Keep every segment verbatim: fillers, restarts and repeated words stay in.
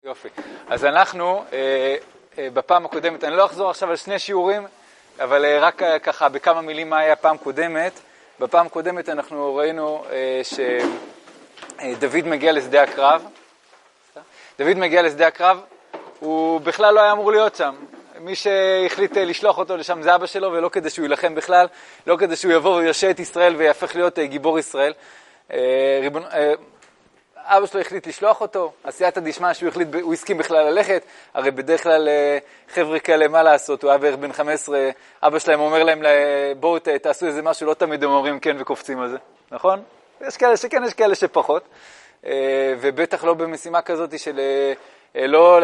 יופי. אז אנחנו, אה, אה, בפעם הקודמת, אני לא אחזור עכשיו על שני שיעורים, אבל אה, רק אה, ככה בכמה מילים מה היה פעם קודמת. בפעם קודמת אנחנו ראינו אה, שדוד מגיע לשדה הקרב. דוד מגיע לשדה הקרב, הוא בכלל לא היה אמור להיות שם. מי שהחליט לשלוח אותו לשם זה אבא שלו, ולא כדי שהוא ילחם בכלל, לא כדי שהוא יבוא ויושע את ישראל ויהפך להיות גיבור ישראל. אה, ריבון... אה, אבא שלו החליט לשלוח אותו, עשייתא דשמיא שהוא החליט, הוא הסכים בכלל ללכת, הרי בדרך כלל חבר'ה כאלה מה לעשות, הוא היה בערך בן חמש עשרה, אבא שלהם אומר להם, בואו תעשו איזה משהו, לא תמיד הם אומרים כן וקופצים על זה, נכון? יש כאלה שכן, יש כאלה שפחות, ובטח לא במשימה כזאת של לא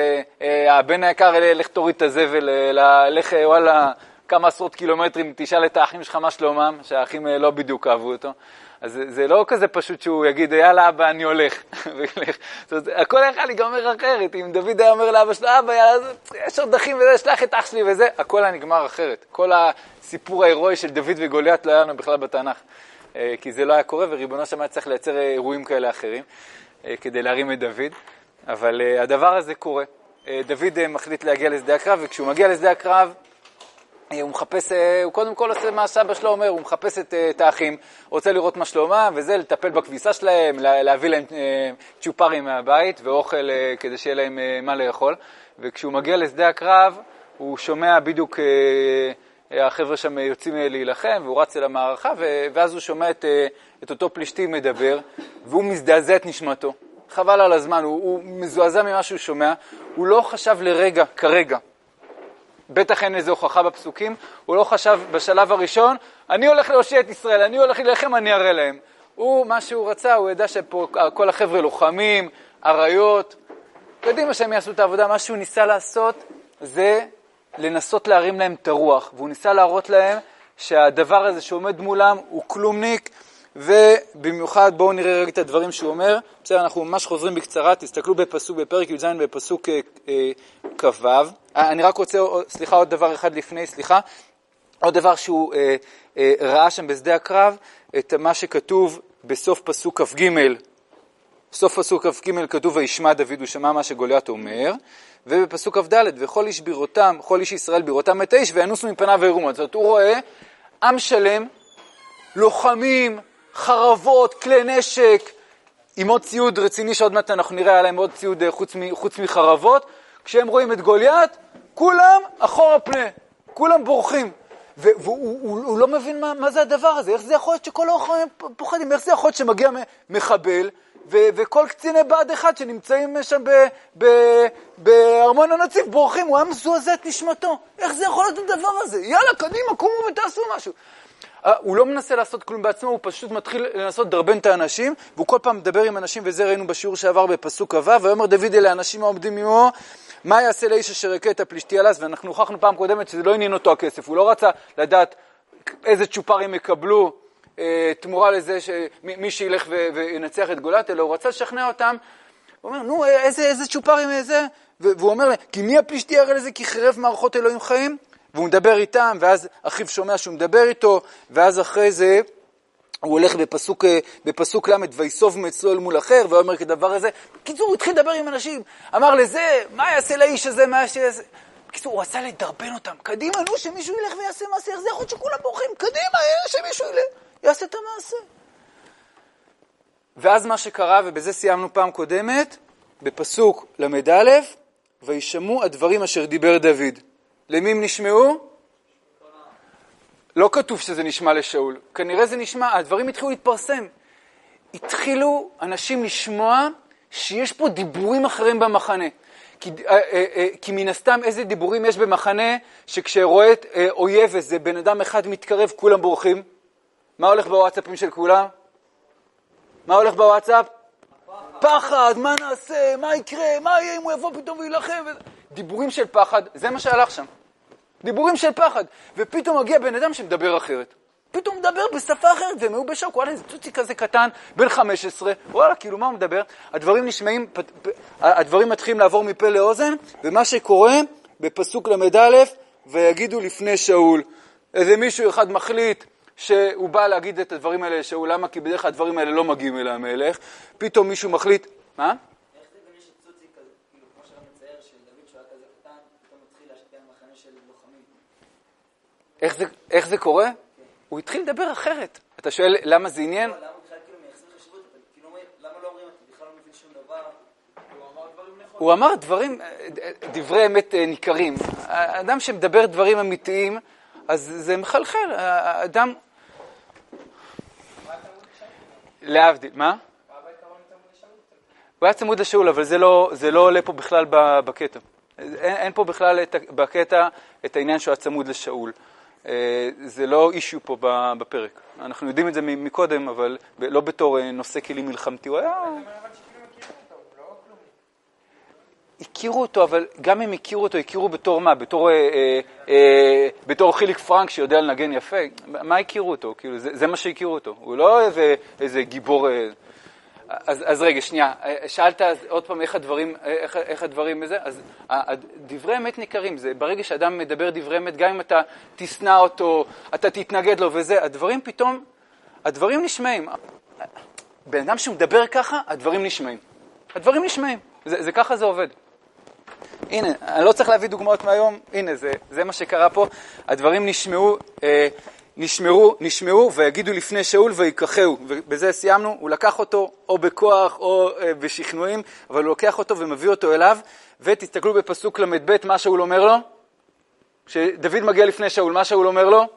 הבן היקר, לך תוריד את הזבל, לך וואלה כמה עשרות קילומטרים, תשאל את האחים שלך מה שלומם, שהאחים לא בדיוק אהבו אותו. אז זה, זה לא כזה פשוט שהוא יגיד, יאללה אבא, אני הולך. זאת אומרת, הכל יכול להיגמר אחרת. אם דוד היה אומר לאבא שלו, אבא, יאללה, יש עוד אחים וזה, שלח את אח שלי וזה, הכל היה נגמר אחרת. כל הסיפור ההירואי של דוד וגוליית לא היה לנו בכלל בתנ"ך. כי זה לא היה קורה, וריבונו שם היה צריך לייצר אירועים כאלה אחרים, כדי להרים את דוד. אבל הדבר הזה קורה. דוד מחליט להגיע לשדה הקרב, וכשהוא מגיע לשדה הקרב, הוא מחפש, הוא קודם כל עושה מה סבא שלו אומר, הוא מחפש את, את האחים, רוצה לראות מה שלומם, וזה לטפל בכביסה שלהם, להביא להם צ'ופרים מהבית, ואוכל כדי שיהיה להם מה לאכול. וכשהוא מגיע לשדה הקרב, הוא שומע בדיוק, החבר'ה שם יוצאים להילחם, והוא רץ אל המערכה, ואז הוא שומע את, את אותו פלישתי מדבר, והוא מזדעזע את נשמתו. חבל על הזמן, הוא, הוא מזועזע ממה שהוא שומע, הוא לא חשב לרגע, כרגע, בטח אין איזו הוכחה בפסוקים, הוא לא חשב בשלב הראשון, אני הולך להושיע את ישראל, אני הולך להילחם, אני אראה להם. הוא, מה שהוא רצה, הוא ידע שפה כל החבר'ה לוחמים, עריות, יודעים שהם יעשו את העבודה, מה שהוא ניסה לעשות זה לנסות להרים להם את הרוח, והוא ניסה להראות להם שהדבר הזה שעומד מולם הוא כלומניק, ובמיוחד בואו נראה רגע את הדברים שהוא אומר. בסדר, אנחנו ממש חוזרים בקצרה, תסתכלו בפסוק, בפרק י"ז בפסוק כ"ו. אני רק רוצה, סליחה, עוד דבר אחד לפני, סליחה. עוד דבר שהוא אה, אה, ראה שם בשדה הקרב, את מה שכתוב בסוף פסוק כ"ג. בסוף פסוק כ"ג כתוב, וישמע דוד, הוא שמע מה שגוליית אומר, ובפסוק כ"ד, וכל איש בירותם, כל איש ישראל בירותם את האיש, וינוסו מפניו וירומו. זאת אומרת, הוא רואה עם שלם, לוחמים, חרבות, כלי נשק, עם עוד ציוד רציני שעוד מעט אנחנו נראה עליהם עוד ציוד חוץ, מ, חוץ מחרבות. כשהם רואים את גוליית, כולם אחורה פנה, כולם בורחים. והוא הוא, הוא לא מבין מה, מה זה הדבר הזה, איך זה יכול להיות שכל האחרים פוחדים, איך זה יכול להיות שמגיע מחבל, ו, וכל קציני בעד אחד שנמצאים שם בארמון הנציב בורחים, הוא היה מזועזע את נשמתו. איך זה יכול להיות הדבר הזה? יאללה, קדימה, קומו ותעשו משהו. הוא לא מנסה לעשות כלום בעצמו, הוא פשוט מתחיל לנסות דרבן את האנשים, והוא כל פעם מדבר עם אנשים, וזה ראינו בשיעור שעבר בפסוק כ"ו, ואומר דוד אלה האנשים העומדים עמו, מה יעשה לאיש אשר יכה את הפלישתי עלס? ואנחנו הוכחנו פעם קודמת שזה לא עניין אותו הכסף, הוא לא רצה לדעת איזה צ'ופרים יקבלו אה, תמורה לזה שמי שילך ו- וינצח את גוליית, אלא הוא רצה לשכנע אותם, הוא אומר, נו, איזה, איזה צ'ופרים איזה? והוא אומר, כי מי הפלישתי הרי לזה? כי חרב מערכות אלוהים חיים? והוא מדבר איתם, ואז אחיו שומע שהוא מדבר איתו, ואז אחרי זה הוא הולך בפסוק, בפסוק למד, ויסוב מצלול מול אחר, ואומר כדבר הזה. בקיצור, הוא התחיל לדבר עם אנשים, אמר לזה, מה יעשה לאיש הזה, מה יעשה לזה? בקיצור, הוא רצה לדרבן אותם, קדימה, נו, שמישהו ילך ויעשה מעשה, איך זה יכול שכולם בורחים, קדימה, שמישהו ילך, יעשה את המעשה. ואז מה שקרה, ובזה סיימנו פעם קודמת, בפסוק למד א', וישמעו הדברים אשר דיבר דוד. למי הם נשמעו? לא כתוב שזה נשמע לשאול. כנראה זה נשמע, הדברים התחילו להתפרסם. התחילו אנשים לשמוע שיש פה דיבורים אחרים במחנה. כי, כי מן הסתם איזה דיבורים יש במחנה שכשרואה את אויב איזה בן אדם אחד מתקרב, כולם בורחים. מה הולך בוואטסאפים של כולם? מה הולך בוואטסאפ? פחד, מה נעשה, מה יקרה, מה יהיה אם הוא יבוא פתאום וילחם? דיבורים של פחד, זה מה שהלך שם. דיבורים של פחד. ופתאום מגיע בן אדם שמדבר אחרת. פתאום מדבר בשפה אחרת, והם היו בשוק. וואלה, זה צוצי כזה קטן, בן חמש עשרה. וואלה, כאילו מה הוא מדבר? הדברים נשמעים, הדברים מתחילים לעבור מפה לאוזן, ומה שקורה בפסוק למד א', ויגידו לפני שאול. איזה מישהו אחד מחליט שהוא בא להגיד את הדברים האלה לשאול. למה? כי בדרך כלל הדברים האלה לא מגיעים אל המלך. פתאום מישהו מחליט, מה? איך זה גם יש צוצי כזה? איך זה, איך זה קורה? הוא התחיל לדבר אחרת. אתה שואל למה זה עניין? למה בכלל כאילו מייחסים חשיבות, אבל כאילו למה לא אומרים, אתה בכלל לא מבין שום דבר? הוא אמר דברים נכונים. הוא אמר דברים, דברי אמת ניכרים. האדם שמדבר דברים אמיתיים, אז זה מחלחל. האדם... להבדיל, מה? הוא היה צמוד לשאול, אבל זה לא, זה לא עולה פה בכלל בקטע. אין, אין פה בכלל את, בקטע את העניין שהוא היה צמוד לשאול. זה לא אישיו פה בפרק. אנחנו יודעים את זה מקודם, אבל לא בתור נושא כלים מלחמתי. הוא היה... הכירו אותו, אבל גם אם הכירו אותו, הכירו בתור מה? בתור, אה, אה, בתור חיליק פרנק שיודע לנגן יפה. מה הכירו אותו? כאילו, זה, זה מה שהכירו אותו. הוא לא איזה, איזה גיבור... אה, אז, אז רגע, שנייה, שאלת עוד פעם איך הדברים, איך, איך הדברים הזה, אז דברי אמת ניכרים, זה ברגע שאדם מדבר דברי אמת, גם אם אתה תסנע אותו, אתה תתנגד לו וזה, הדברים פתאום, הדברים נשמעים. בן אדם שמדבר ככה, הדברים נשמעים. הדברים נשמעים, זה, זה ככה זה עובד. הנה, אני לא צריך להביא דוגמאות מהיום, הנה, זה, זה מה שקרה פה, הדברים נשמעו, אה, נשמרו, נשמעו ויגידו לפני שאול ויקחהו, ובזה סיימנו, הוא לקח אותו או בכוח או אה, בשכנועים, אבל הוא לוקח אותו ומביא אותו אליו, ותסתכלו בפסוק למד ב' מה שאול אומר לו, כשדוד מגיע לפני שאול, מה שאול אומר לו?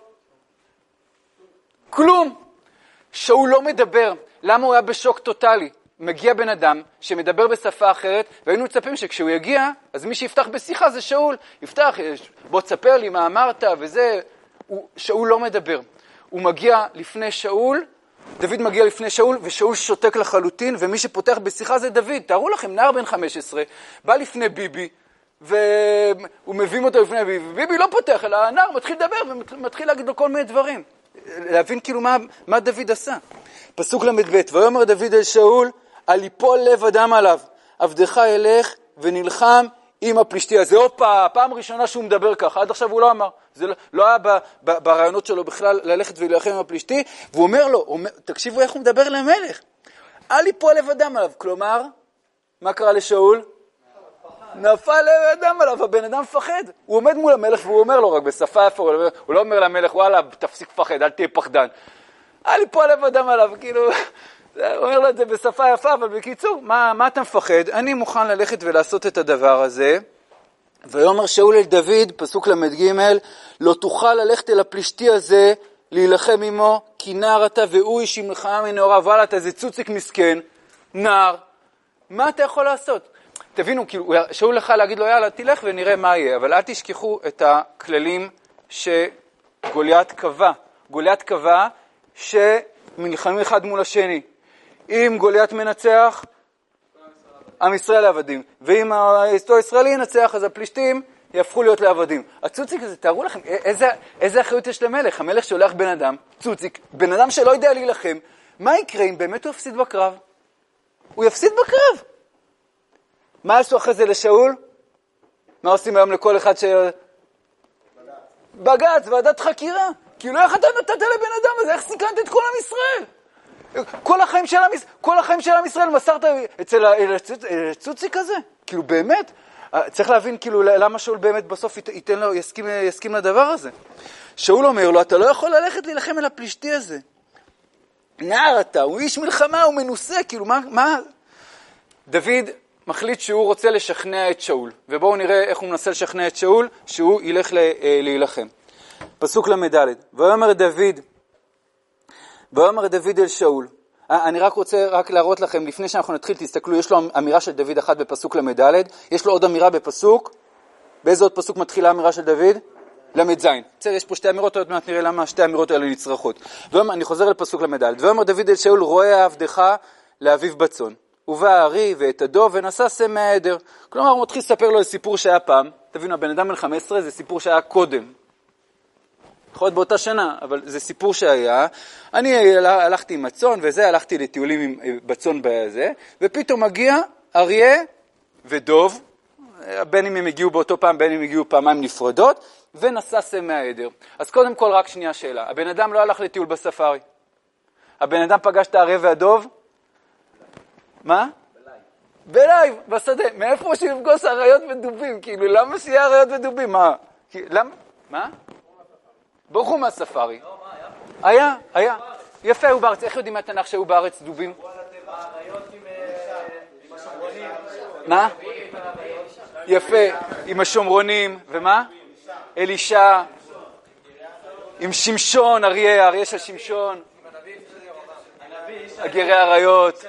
כלום! שאול לא מדבר, למה הוא היה בשוק טוטלי? מגיע בן אדם שמדבר בשפה אחרת, והיינו מצפים שכשהוא יגיע, אז מי שיפתח בשיחה זה שאול, יפתח, בוא תספר לי מה אמרת וזה, הוא, שאול לא מדבר. הוא מגיע לפני שאול, דוד מגיע לפני שאול, ושאול שותק לחלוטין, ומי שפותח בשיחה זה דוד. תארו לכם, נער בן חמש עשרה, בא לפני ביבי, והוא מבין אותו לפני ביבי, וביבי לא פותח, אלא הנער מתחיל לדבר, ומתחיל להגיד לו כל מיני דברים. להבין כאילו מה, מה דוד עשה. פסוק למד ב' ויאמר דוד אל שאול, על יפול לב אדם עליו, עבדך ילך ונלחם עם הפלישתי הזה. הופה, פעם ראשונה שהוא מדבר ככה, עד עכשיו הוא לא אמר. זה לא, לא היה ב, ב, ברעיונות שלו בכלל ללכת ולהילחם עם הפלישתי, והוא אומר לו, אומר, תקשיבו איך הוא מדבר למלך, על יפול לב אדם עליו. כלומר, מה קרה לשאול? נפל לב אדם עליו, הבן אדם פחד. הוא עומד מול המלך והוא אומר לו רק בשפה יפה, הוא לא אומר למלך, וואלה, תפסיק פחד, אל תהיה פחדן. על יפול לב אדם עליו, כאילו... הוא אומר לו את זה בשפה יפה, אבל בקיצור, מה, מה אתה מפחד? אני מוכן ללכת ולעשות את הדבר הזה. ויאמר שאול אל דוד, פסוק למד ג' לא תוכל ללכת אל הפלישתי הזה, להילחם עמו, כי נער אתה והוא איש עם מלחמה מנעוריו, וואלה, אתה זה צוציק מסכן, נער. מה אתה יכול לעשות? תבינו, כאילו, שאול לך להגיד לו, יאללה, תלך ונראה מה יהיה, אבל אל תשכחו את הכללים שגוליית קבע. גוליית קבע שמלחמים אחד מול השני. אם גוליית מנצח, עם ישראל לעבדים. ואם האסטו הישראלי ינצח, אז הפלישתים יהפכו להיות לעבדים. הצוציק הזה, תארו לכם, איזה, איזה אחריות יש למלך? המלך שולח בן אדם, צוציק, בן אדם שלא יודע להילחם. מה יקרה אם באמת הוא יפסיד בקרב? הוא יפסיד בקרב. מה עשו אחרי זה לשאול? מה עושים היום לכל אחד ש... בג"ץ, ועדת חקירה. כאילו איך אתה נתת לבן אדם הזה? איך סיכנת את כל עם ישראל? כל החיים של עם, כל החיים של עם ישראל מסרת אצל הצוציק הזה. כאילו באמת, צריך להבין כאילו למה שאול באמת בסוף ייתן לו, יסכים, יסכים לדבר הזה. שאול אומר לו, אתה לא יכול ללכת להילחם אל הפלישתי הזה. נער אתה, הוא איש מלחמה, הוא מנוסה, כאילו מה, מה? דוד מחליט שהוא רוצה לשכנע את שאול, ובואו נראה איך הוא מנסה לשכנע את שאול, שהוא ילך להילחם. פסוק למדלת, ויאמר דוד, ויאמר דוד אל שאול. אני רק רוצה רק להראות לכם, לפני שאנחנו נתחיל, תסתכלו, יש לו אמירה של דוד אחת בפסוק למדלת, יש לו עוד אמירה בפסוק, באיזה עוד פסוק מתחילה האמירה של דוד? למד זין. בסדר, יש פה שתי אמירות, עוד מעט נראה למה שתי אמירות האלה נצרכות. אני חוזר לפסוק למדלת, ויאמר דוד אל שאול, רואה עבדך לאביו בצאן, ובא הארי ואת הדוב ונשא סם מהעדר. כלומר, הוא מתחיל לספר לו סיפור שהיה פעם, תבינו, הבן אדם בן חמש עשרה זה סיפור שהיה קודם. יכול להיות באותה שנה, אבל זה סיפור שהיה. אני הלכתי עם הצאן וזה, הלכתי לטיולים עם בצאן בזה, ופתאום מגיע אריה ודוב, בין אם הם הגיעו באותו פעם, בין אם הם הגיעו פעמיים נפרדות, ונשא סם מהעדר. אז קודם כל רק שנייה שאלה, הבן אדם לא הלך לטיול בספארי. הבן אדם פגש את האריה והדוב? מה? בלייב. בלייב, בשדה. מאיפה שיפגוש אריות ודובים? כאילו, למה שיהיה אריות ודובים? מה? למה? מה? ברחו מהספארי. היה, היה. יפה, היו בארץ. איך יודעים מהתנ"ך שהיו בארץ דובים? מה? יפה, עם השומרונים, ומה? אלישע, עם שמשון, אריה, אריה של שמשון, הגרי האריות,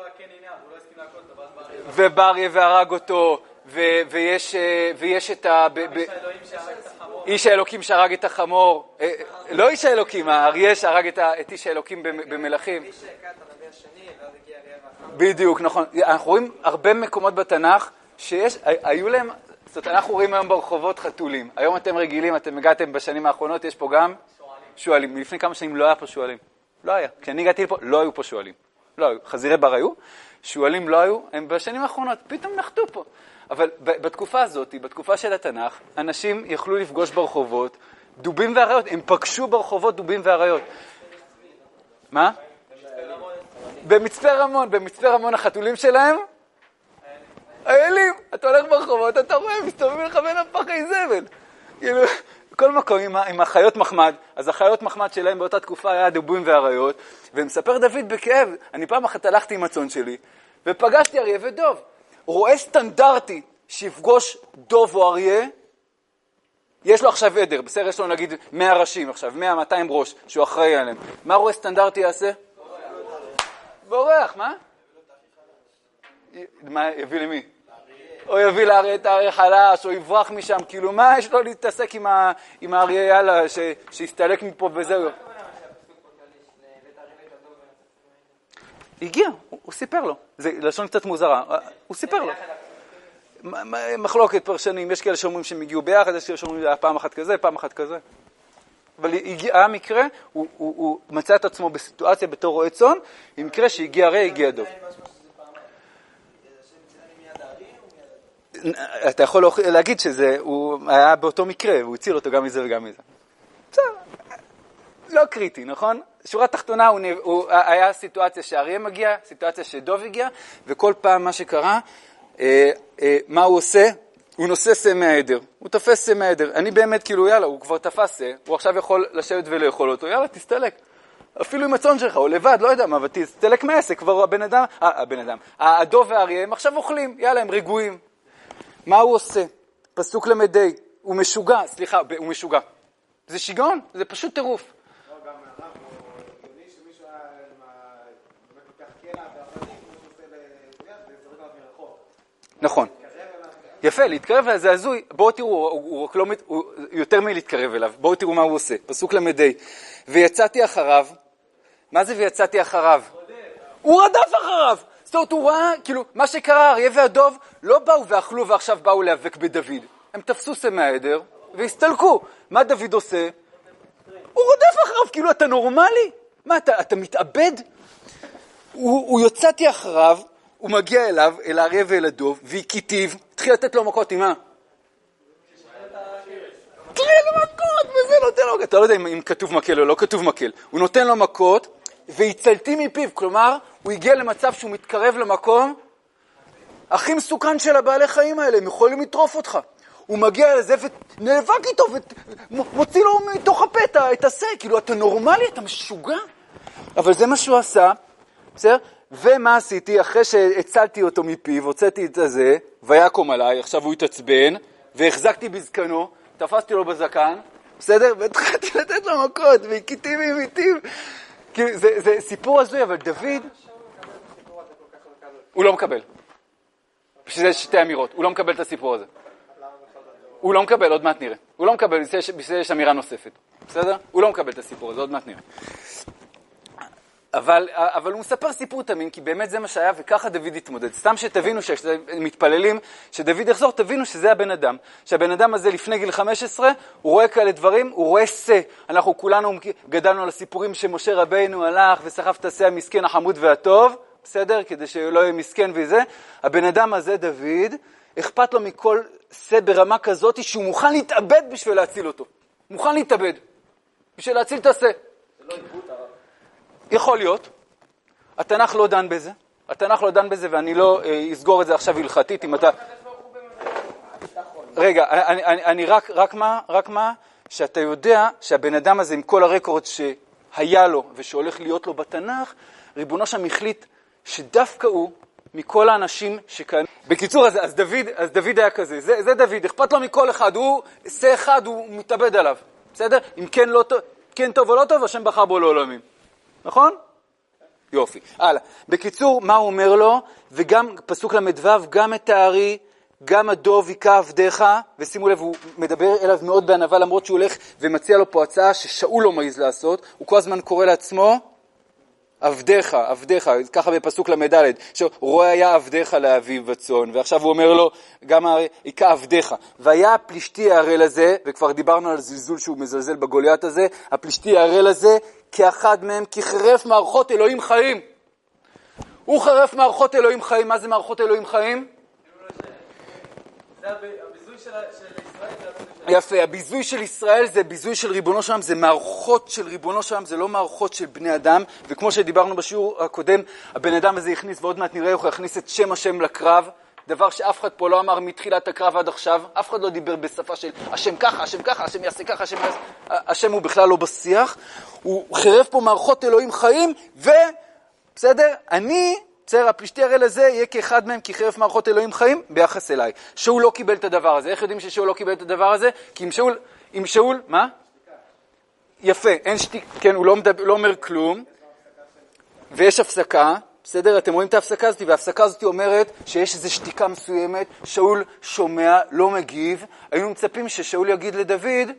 ובריה והרג אותו, ויש, ויש את ה... איש האלוקים שהרג את החמור, לא איש האלוקים, האריה שהרג את איש האלוקים במלכים. בדיוק, נכון. אנחנו רואים הרבה מקומות בתנ"ך שיש, היו להם, זאת אומרת, אנחנו רואים היום ברחובות חתולים. היום אתם רגילים, אתם הגעתם בשנים האחרונות, יש פה גם שואלים. לפני כמה שנים לא היה פה שואלים. לא היה. כשאני הגעתי לפה, לא היו פה שואלים. לא היו. חזירי בר היו, שואלים לא היו, הם בשנים האחרונות, פתאום נחתו פה. אבל בתקופה הזאת, בתקופה של התנ"ך, אנשים יכלו לפגוש ברחובות דובים ואריות. הם פגשו ברחובות דובים ואריות. מה? במצפה רמון, במצפה רמון החתולים שלהם, האלים, אתה הולך ברחובות, אתה רואה, מסתובבים לך בין הפחי זבל. כאילו, בכל מקום עם, עם החיות מחמד, אז החיות מחמד שלהם באותה תקופה היה דובים ואריות, ומספר דוד בכאב, אני פעם אחת הלכתי עם הצאן שלי, ופגשתי אריה ודוב. רואה סטנדרטי שיפגוש דוב או אריה, יש לו עכשיו עדר, בסדר, יש לו נגיד מאה ראשים עכשיו, מאה מאתיים ראש, שהוא אחראי עליהם. מה רואה סטנדרטי יעשה? בורח, מה? מה, יביא למי? או יביא לאריה את האריה חלש, או יברח משם, כאילו מה יש לו להתעסק עם האריה, יאללה, שיסתלק מפה וזהו. הגיע, הוא סיפר לו. זה לשון קצת מוזרה, הוא סיפר לו. מחלוקת פרשנים, יש כאלה שאומרים שהם הגיעו ביחד, יש כאלה שאומרים פעם אחת כזה, פעם אחת כזה. אבל היה מקרה, הוא, הוא, הוא מצא את עצמו בסיטואציה בתור רועה צאן, עם מקרה שהגיע הרי, הגיע דוב. אתה יכול להגיד שזה, הוא היה באותו מקרה, הוא הציל אותו גם מזה וגם מזה. בסדר, לא קריטי, נכון? שורה תחתונה, הוא, הוא, היה סיטואציה שהאריה מגיע, סיטואציה שדוב הגיע, וכל פעם מה שקרה, אה, אה, מה הוא עושה? הוא נושא סה מהעדר, הוא תופס סה מהעדר. אני באמת, כאילו, יאללה, הוא כבר תפס סה, הוא עכשיו יכול לשבת ולאכול אותו, יאללה, תסתלק. אפילו עם הצאן שלך, או לבד, לא יודע מה, אבל תסתלק מהעסק, כבר הבן אדם, אה, הבן אדם, הדוב והאריה, הם עכשיו אוכלים, יאללה, הם רגועים. מה הוא עושה? פסוק למדי, הוא משוגע, סליחה, הוא משוגע. זה שיגעון, זה פשוט טירוף. לא, גם הרב, הוא הגיוני שמישהו באמת לוקח קלע, ואחרי כמו שעושה לזויח, זה זורק עליו מרחוק. נכון. יפה, להתקרב אליו זה הזוי. בואו תראו, הוא, הוא, הוא יותר מלהתקרב אליו. בואו תראו מה הוא עושה. פסוק למדי. ויצאתי אחריו. מה זה ויצאתי אחריו? הוא רדף אחריו. זאת אומרת, הוא ראה, כאילו, מה שקרה, אריה והדוב לא באו ואכלו ועכשיו באו להיאבק בדוד. הם תפסו סה מהעדר והסתלקו. מה דוד עושה? הוא רדף אחריו, כאילו, אתה נורמלי? מה, אתה, אתה מתאבד? הוא, הוא יוצאתי אחריו, הוא מגיע אליו, אל האריה ואל הדוב, והקיטיב, התחיל לתת לו מכות, עם מה? תראה לו מכות, וזה נותן לו, אתה לא יודע אם, אם כתוב מקל או לא כתוב מקל. הוא נותן לו מכות, והצלתי מפיו, כלומר, הוא הגיע למצב שהוא מתקרב למקום, הכי מסוכן של הבעלי חיים האלה, הם יכולים לטרוף אותך. הוא מגיע לזה ונאבק איתו, ומוציא לו מתוך הפה את הסה, כאילו, אתה נורמלי, אתה משוגע. אבל זה מה שהוא עשה, בסדר? ומה עשיתי? אחרי שהצלתי אותו מפיו, הוצאתי את זה, ויקום עליי, עכשיו הוא התעצבן, והחזקתי בזקנו, תפסתי לו בזקן, בסדר? והתחלתי לתת לו מכות, והקיתי ממיתים. כאילו, זה, זה סיפור הזוי, אבל דוד, הוא לא מקבל. בשביל זה שתי אמירות, הוא לא מקבל את הסיפור הזה. הוא לא מקבל, עוד מעט נראה. הוא לא מקבל, בשביל זה יש אמירה נוספת. בסדר? הוא לא מקבל את הסיפור הזה, עוד מעט נראה. אבל, אבל הוא מספר סיפור תמים, כי באמת זה מה שהיה, וככה דוד התמודד. סתם שתבינו, שמתפללים, שדוד יחזור, תבינו שזה הבן אדם. שהבן אדם הזה לפני גיל חמש עשרה, הוא רואה כאלה דברים, הוא רואה סה. אנחנו כולנו גדלנו על הסיפורים שמשה רבינו הלך וסחף את הסה המסכן, החמוד והטוב, בסדר? כדי שלא יהיה מסכן וזה. הבן אדם הזה, דוד, אכפת לו מכל סה ברמה כזאת, שהוא מוכן להתאבד בשביל להציל אותו. מוכן להתאבד. בשביל להציל את הסה. זה לא עיבוד הרב. יכול להיות, התנ"ך לא דן בזה, התנ"ך לא דן בזה ואני לא אה, אסגור את זה עכשיו הלכתית אם אתה... רגע, אני, אני, אני רק, רק מה, רק מה, שאתה יודע שהבן אדם הזה עם כל הרקורד שהיה לו ושהולך להיות לו בתנ"ך, ריבונו שם החליט שדווקא הוא מכל האנשים שכאן. בקיצור, אז, אז, דוד, אז דוד היה כזה, זה, זה דוד, אכפת לו מכל אחד, הוא עושה אחד, הוא מתאבד עליו, בסדר? אם כן, לא, כן טוב או לא טוב, השם בחר בו לעולמים, נכון? יופי, הלאה. בקיצור, מה הוא אומר לו? וגם, פסוק למדבב, גם את הארי, גם הדוב יקע עבדיך, ושימו לב, הוא מדבר אליו מאוד בענווה, למרות שהוא הולך ומציע לו פה הצעה ששאול לא מעז לעשות, הוא כל הזמן קורא לעצמו, עבדיך, עבדיך, ככה בפסוק למדלת, שרואה היה עבדיך לאביו בצאן, ועכשיו הוא אומר לו, גם יקע עבדיך. והיה הפלישתי הערל הזה, וכבר דיברנו על זלזול שהוא מזלזל בגוליית הזה, הפלישתי הערל הזה, כאחד מהם, כי חרף מערכות אלוהים חיים. הוא חרף מערכות אלוהים חיים. מה זה מערכות אלוהים חיים? זה הביזוי של ישראל. יפה, הביזוי של ישראל זה ביזוי של ריבונו שלם, זה מערכות של ריבונו שלם, זה לא מערכות של בני אדם, וכמו שדיברנו בשיעור הקודם, הבן אדם הזה הכניס, ועוד מעט נראה איך הוא יכניס את שם השם לקרב, דבר שאף אחד פה לא אמר מתחילת הקרב עד עכשיו, אף אחד לא דיבר בשפה של השם ככה, השם ככה, השם יעשה ככה, השם יעשה... השם הוא בכלל לא בשיח, הוא חרף פה מערכות אלוהים חיים, ובסדר, אני... בסדר, הפלישתי הרי לזה יהיה כאחד מהם, כי חרף מערכות אלוהים חיים ביחס אליי. שאול לא קיבל את הדבר הזה. איך יודעים ששאול לא קיבל את הדבר הזה? כי אם שאול, אם שאול, מה? יפה, אין שתיק, כן, הוא לא, מדבר, לא אומר כלום, ויש הפסקה, בסדר, אתם רואים את ההפסקה הזאת, וההפסקה הזאת אומרת שיש איזו שתיקה מסוימת, שאול שומע, לא מגיב, היינו מצפים ששאול יגיד לדוד,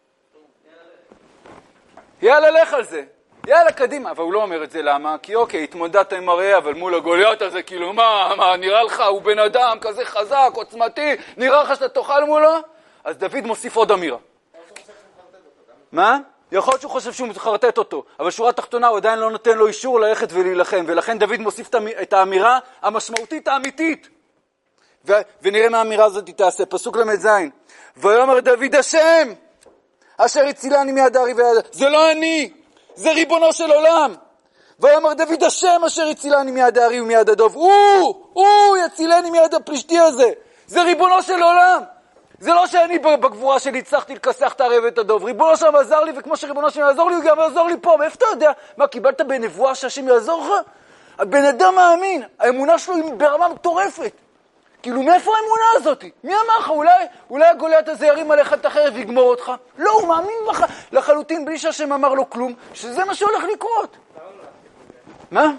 יאללה, לך על זה. יאללה, קדימה, אבל הוא לא אומר את זה, למה? כי אוקיי, התמודדת עם הרי, אבל מול הגוליית הזה, כאילו, מה, מה, נראה לך, הוא בן אדם כזה חזק, עוצמתי, נראה לך שאתה תאכל מולו? אז דוד מוסיף עוד אמירה. מה? יכול להיות שהוא חושב שהוא מתחרטט אותו, אבל שורה תחתונה הוא עדיין לא נותן לו אישור ללכת ולהילחם, ולכן דוד מוסיף את האמירה המשמעותית האמיתית. ו- ונראה מה האמירה הזאת תעשה, פסוק למד זין. ויאמר דוד השם, אשר הצילני מיד הארי ויד... זה לא אני! זה ריבונו של עולם. ויאמר דוד השם אשר הצילני מיד הארי ומיד הדוב. הוא, הוא יצילני מיד הפלישתי הזה. זה ריבונו של עולם. זה לא שאני בגבורה שלי הצלחתי לכסח את הארי ואת הדוב. ריבונו שם עזר לי, וכמו שריבונו שם יעזור לי, הוא גם יעזור לי פה. מאיפה אתה יודע? מה, קיבלת בנבואה שהשם יעזור לך? הבן אדם מאמין. האמונה שלו היא ברמה מטורפת. כאילו, מאיפה האמונה הזאת? מי אמר לך? אולי, אולי הגוליית הזה ירים עליך את החרב ויגמור אותך? לא, הוא מאמין בך לחלוטין בלי שהשם אמר לו כלום, שזה מה שהולך לקרות. מה?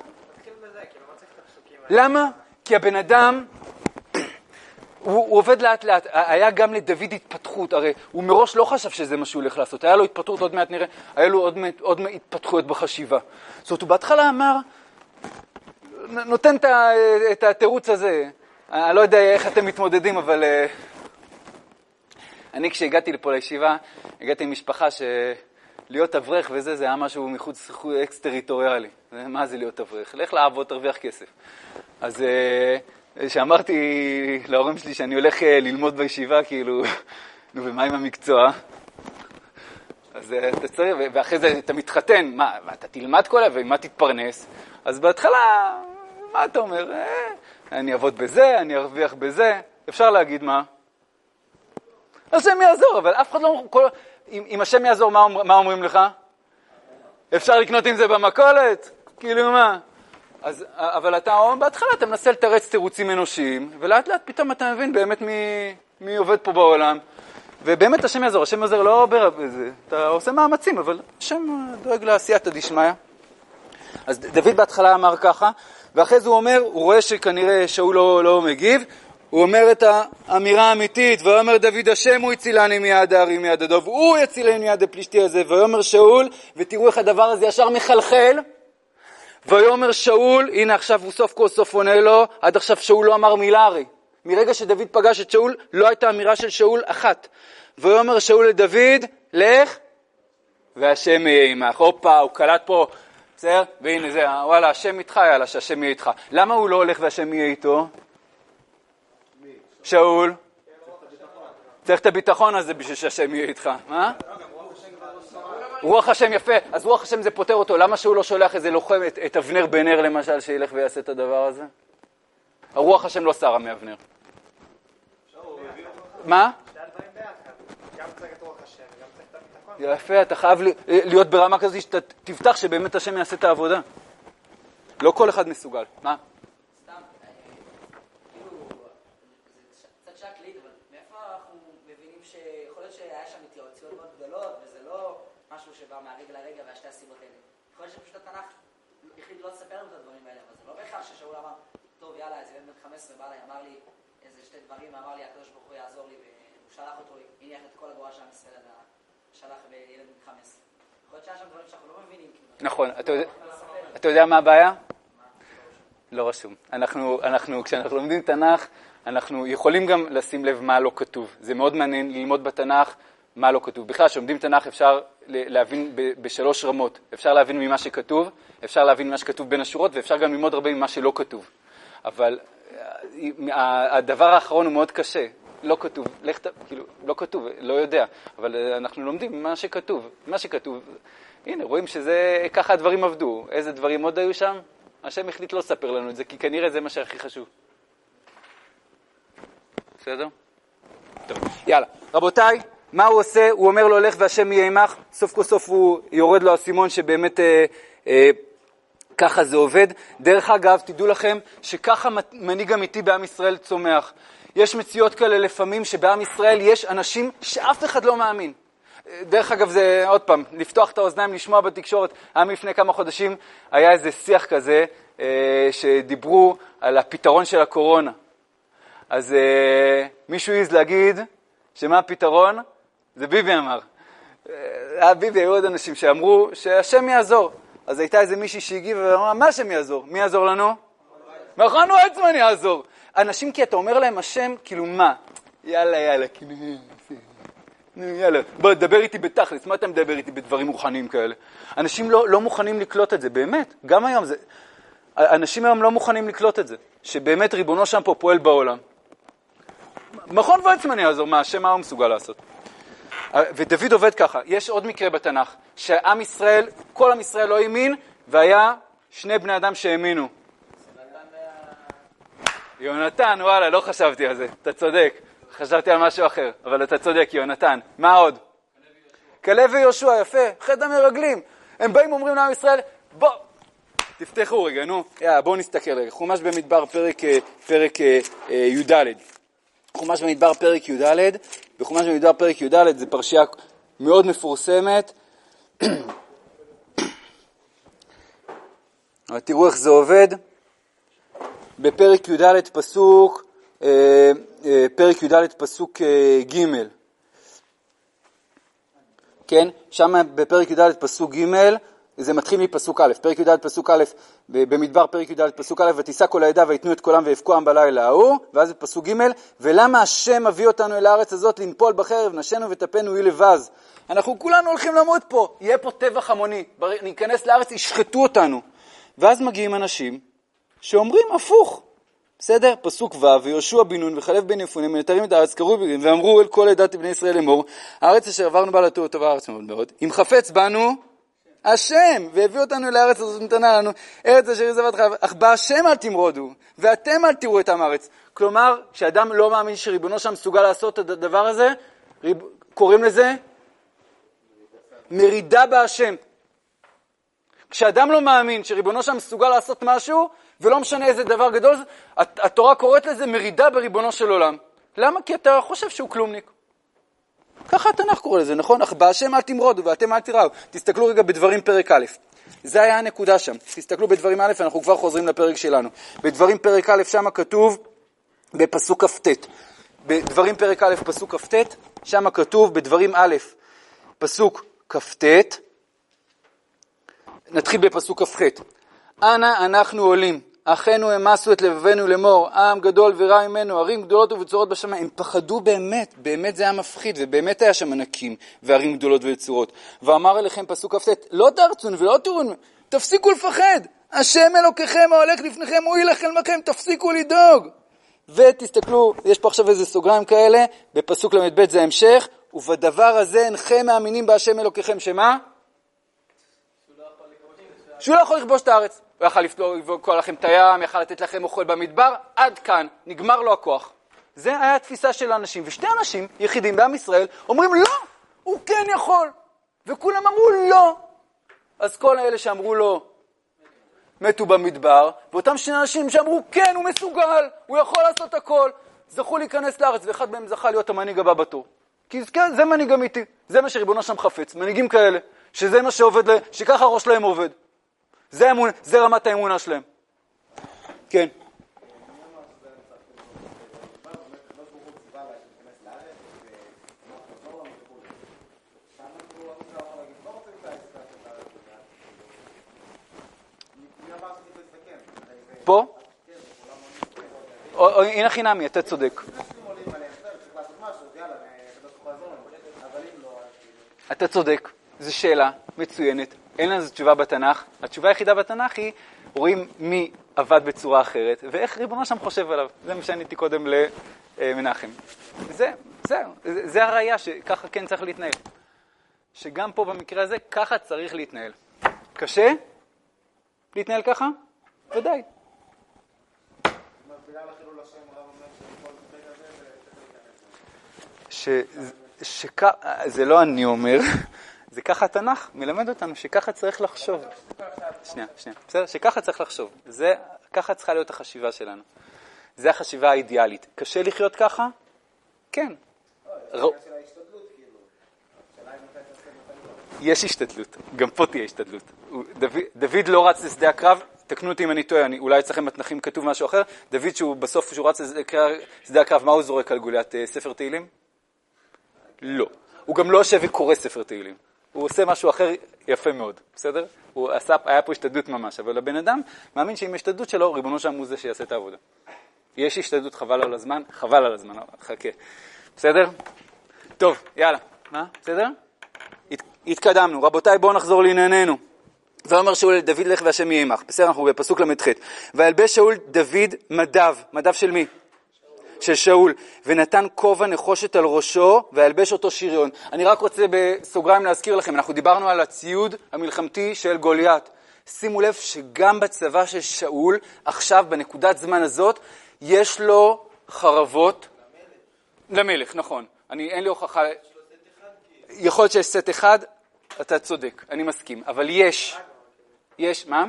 למה? כי הבן אדם, הוא, הוא עובד לאט לאט, היה גם לדוד התפתחות, הרי הוא מראש לא חשב שזה מה שהוא הולך לעשות, היה לו התפתחות, עוד מעט נראה, היה לו עוד, עוד התפתחויות בחשיבה. זאת אומרת, הוא בהתחלה אמר, נותן את התירוץ הזה, אני לא יודע איך אתם מתמודדים, אבל uh, אני כשהגעתי לפה לישיבה, הגעתי עם משפחה שלהיות אברך וזה, זה היה משהו מחוץ אקס-טריטוריאלי. מה זה להיות אברך? לך לעבוד, תרוויח כסף. אז uh, שאמרתי להורים שלי שאני הולך uh, ללמוד בישיבה, כאילו, נו, ומה עם המקצוע? אז uh, אתה צריך, ואחרי זה אתה מתחתן, מה, אתה תלמד כל הזה, ומה תתפרנס? אז בהתחלה, מה אתה אומר? אה, אני אעבוד בזה, אני ארוויח בזה. אפשר להגיד מה? השם יעזור, אבל אף אחד לא... כל... אם, אם השם יעזור, מה, מה אומרים לך? אפשר לקנות עם זה במכולת? כאילו מה? אז, אבל אתה, בהתחלה אתה מנסה לתרץ תירוצים אנושיים, ולאט לאט פתאום אתה מבין באמת מי, מי עובד פה בעולם. ובאמת השם יעזור, השם יעזור לא עובר בזה. אתה עושה מאמצים, אבל השם דואג לעשייתא דשמיא. אז דוד בהתחלה אמר ככה, ואחרי זה הוא אומר, הוא רואה שכנראה שהוא לא, לא מגיב, הוא אומר את האמירה האמיתית, ואומר דוד השם הוא הצילני מיד הארי מיד הדוב, הוא יצילני מיד הפלישתי הזה, ואומר שאול, ותראו איך הדבר הזה ישר מחלחל, ואומר שאול, הנה עכשיו הוא סוף כל סוף עונה לו, עד עכשיו שאול לא אמר מילה הרי, מרגע שדוד פגש את שאול, לא הייתה אמירה של שאול אחת, ואומר שאול לדוד, לך, והשם יהיה עמך, הופה, הוא קלט פה, בסדר? והנה זה, וואלה, השם איתך, יאללה, שהשם יהיה איתך. למה הוא לא הולך והשם יהיה איתו? שאול? צריך את הביטחון הזה בשביל שהשם יהיה איתך. מה? רוח השם יפה, אז רוח השם זה פותר אותו. למה שהוא לא שולח איזה לוחם, את, את אבנר בנר למשל, שילך ויעשה את הדבר הזה? הרוח השם לא שרה מאבנר. מה? גם צריך את רוח השם, גם צריך את יפה, אתה חייב להיות ברמה כזאת שאתה תבטח שבאמת השם יעשה את העבודה. לא כל אחד מסוגל. מה? סתם, כאילו, זה קצת שקלית, אבל מאיפה אנחנו מבינים שיכול להיות שהיה שם התייעצויות מאוד גדולות, וזה לא משהו שבא מהרגע לרגע והשתי הסיבות האלה. יכול להיות שפשוט התנ"ך החליט לא לספר לנו את הדברים האלה, אבל זה לא בהכרח ששאול אמר, טוב, יאללה, איזה ילד בן חמש עשרה בא לי, אמר לי איזה שתי דברים, אמר לי, הקדוש ברוך הוא יעזור לי, והוא שלח אותו, הניח את כל הגורל של עם ישראל, שלח בילד בן חמש עשרה. יכול להיות שהיה שם דברים שאנחנו לא מבינים. נכון, אתה יודע מה הבעיה? לא רשום. אנחנו, אנחנו, כשאנחנו לומדים תנ"ך, אנחנו יכולים גם לשים לב מה לא כתוב. זה מאוד מעניין ללמוד בתנ"ך מה לא כתוב. בכלל, כשלומדים תנ"ך אפשר להבין בשלוש רמות. אפשר להבין ממה שכתוב, אפשר להבין ממה שכתוב בין השורות, ואפשר גם ללמוד הרבה ממה שלא כתוב. אבל הדבר האחרון הוא מאוד קשה. לא כתוב, לך, כאילו, לא כתוב, לא יודע. אבל אנחנו לומדים מה שכתוב. מה שכתוב, הנה, רואים שזה, ככה הדברים עבדו. איזה דברים עוד היו שם? השם החליט לא לספר לנו את זה, כי כנראה זה מה שהכי חשוב. בסדר? טוב, יאללה. רבותיי, מה הוא עושה? הוא אומר לו, לך והשם יהיה עמך. סוף כל סוף הוא יורד לו הסימון שבאמת אה, אה, ככה זה עובד. דרך אגב, תדעו לכם שככה מנהיג אמיתי בעם ישראל צומח. יש מציאות כאלה לפעמים שבעם ישראל יש אנשים שאף אחד לא מאמין. דרך אגב, זה עוד פעם, לפתוח את האוזניים, לשמוע בתקשורת. היה לפני כמה חודשים, היה איזה שיח כזה, אה, שדיברו על הפתרון של הקורונה. אז אה, מישהו העז להגיד, שמה הפתרון? זה ביבי אמר. אה, ביבי, היו עוד אנשים שאמרו שהשם יעזור. אז הייתה איזה מישהי שהגיב ואמרה, מה השם יעזור? מי יעזור לנו? מכון ויצמן יעזור. אנשים, כי אתה אומר להם השם, כאילו מה? יאללה, יאללה, כאילו... יאללה, בוא, דבר איתי בתכלס, מה אתה מדבר איתי בדברים מוכנים כאלה? אנשים לא, לא מוכנים לקלוט את זה, באמת, גם היום זה, אנשים היום לא מוכנים לקלוט את זה, שבאמת ריבונו שם פה פועל בעולם. מכון ויצמן יעזור, מה, השם מה הוא מסוגל לעשות? ודוד עובד ככה, יש עוד מקרה בתנ"ך, שעם ישראל, כל עם ישראל לא האמין, והיה שני בני אדם שהאמינו. יונתן, וואלה, לא חשבתי על זה, אתה צודק. חשבתי על משהו אחר, אבל אתה צודק, יונתן. מה עוד? כלב ויהושע, יפה, חטא המרגלים. הם באים ואומרים לעם ישראל, בוא, תפתחו רגע, נו. יאללה, בואו נסתכל רגע. חומש במדבר פרק, פרק י"ד. חומש במדבר פרק י"ד, וחומש במדבר פרק י"ד זה פרשייה מאוד מפורסמת. אבל תראו איך זה עובד. בפרק י"ד פסוק, פרק י"ד פסוק ג', כן? שם בפרק י"ד פסוק ג', זה מתחיל מפסוק א', פרק י"ד פסוק א', במדבר פרק י"ד פסוק א', ותישא כל העדה ויתנו את קולם ויבכו עם בלילה ההוא, ואז בפסוק ג', ולמה השם מביא אותנו אל הארץ הזאת לנפול בחרב, נשנו וטפנו יהיו לבז. אנחנו כולנו הולכים למות פה, יהיה פה טבח המוני, ניכנס לארץ, ישחטו אותנו. ואז מגיעים אנשים שאומרים הפוך. בסדר? פסוק ו', ויהושע בן נון וחלב בן יפונה מנטרים את הארץ, קראו בגרים, ואמרו אל כל עדת בני ישראל לאמור, הארץ אשר עברנו בה לתור טובה הארץ מאוד מאוד, אם חפץ בנו השם, והביא אותנו לארץ הזאת נתנה לנו, ארץ אשר יזבת חייב, אך בה השם אל תמרודו, ואתם אל תראו את הארץ. כלומר, כשאדם לא מאמין שריבונו שם מסוגל לעשות את הדבר הזה, ריב... קוראים לזה מרידה בהשם. כשאדם לא מאמין שריבונו שם מסוגל לעשות משהו, ולא משנה איזה דבר גדול, התורה קוראת לזה מרידה בריבונו של עולם. למה? כי אתה חושב שהוא כלומניק. ככה התנ"ך קורא לזה, נכון? אך בהשם אל תמרודו ואתם אל תראו. תסתכלו רגע בדברים פרק א'. זה היה הנקודה שם. תסתכלו בדברים א', אנחנו כבר חוזרים לפרק שלנו. בדברים פרק א', שם כתוב בפסוק כ"ט. בדברים פרק א', פסוק כ"ט, שם כתוב בדברים א', פסוק כ"ט. נתחיל בפסוק כ"ח. אנה אנחנו עולים, אחינו המסו את לבבנו לאמור, עם גדול ורע ממנו, ערים גדולות ובצורות בשמיים. הם פחדו באמת, באמת זה היה מפחיד, ובאמת היה שם ענקים וערים גדולות ובצורות. ואמר אליכם פסוק כ"ט, לא תרצון ולא תראון, תפסיקו לפחד, השם אלוקיכם ההולך לפניכם, הוא ילך אל מכם, תפסיקו לדאוג. ותסתכלו, יש פה עכשיו איזה סוגריים כאלה, בפסוק למד זה המשך, ובדבר הזה אינכם מאמינים בהשם אלוקיכם, שמה? שהוא לא יכול לכבוש את הארץ. הוא יכל לפגוע לכם את הים, יכל לתת לכם אוכל במדבר, עד כאן, נגמר לו הכוח. זה היה התפיסה של האנשים. ושתי אנשים יחידים בעם ישראל אומרים, לא, הוא כן יכול. וכולם אמרו לא. אז כל האלה שאמרו לא, מתו במדבר, ואותם שני אנשים שאמרו כן, הוא מסוגל, הוא יכול לעשות הכל, זכו להיכנס לארץ, ואחד מהם זכה להיות המנהיג הבא בתור. כי כן, זה מנהיג אמיתי, זה מה שריבונו שם חפץ, מנהיגים כאלה, שזה מה שעובד להם, שככה הראש להם עובד. זה, אמון, זה רמת האמונה שלהם. כן. פה? הנה חינמי, אתה צודק. אתה צודק, זו שאלה מצוינת. אין לנו תשובה בתנ"ך. התשובה היחידה בתנ"ך היא, רואים מי עבד בצורה אחרת, ואיך ריבונו שם חושב עליו. זה מה שעניתי קודם למנחם. זה, זה, זה הראייה שככה כן צריך להתנהל. שגם פה במקרה הזה, ככה צריך להתנהל. קשה? להתנהל ככה? ודאי. זה לא אני אומר, זה ככה התנ"ך מלמד אותנו שככה צריך לחשוב. שנייה, שנייה. בסדר? שככה צריך לחשוב. זה, ככה צריכה להיות החשיבה שלנו. זה החשיבה האידיאלית. קשה לחיות ככה? כן. יש השתדלות. גם פה תהיה השתדלות. דוד לא רץ לשדה הקרב, תקנו אותי אם אני טועה, אולי אצלכם בתנ"כים כתוב משהו אחר. דוד שהוא בסוף שהוא רץ לשדה הקרב, מה הוא זורק על גוליית? ספר תהילים? לא. הוא גם לא יושב וקורא ספר תהילים. הוא עושה משהו אחר יפה מאוד, בסדר? הוא עשה, היה פה השתדלות ממש, אבל הבן אדם מאמין שעם השתדלות שלו, ריבונו שם הוא זה שיעשה את העבודה. יש השתדלות, חבל על הזמן, חבל על הזמן, חכה. בסדר? טוב, יאללה. מה? בסדר? הת, התקדמנו. רבותיי, בואו נחזור לענייננו. זה אומר שאול לדוד לך והשם יהיה עמך. בסדר, אנחנו בפסוק למ"ח. וילבש שאול דוד מדב. מדב של מי? של שאול, ונתן כובע נחושת על ראשו, וילבש אותו שריון. אני רק רוצה בסוגריים להזכיר לכם, אנחנו דיברנו על הציוד המלחמתי של גוליית. שימו לב שגם בצבא של שאול, עכשיו בנקודת זמן הזאת, יש לו חרבות למלך, למלך נכון. אני, אין לי הוכחה, יכול להיות שיש סט אחד, אתה צודק, אני מסכים, אבל יש, יש, מה?